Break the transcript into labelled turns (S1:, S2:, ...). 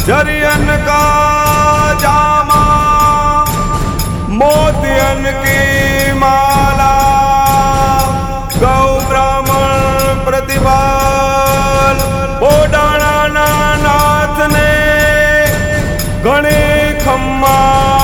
S1: जरियन का जामा मोतियन की माला गौ ब्राह्मण प्रतिपाल ओडाणा नाथ ने घणे खम्मा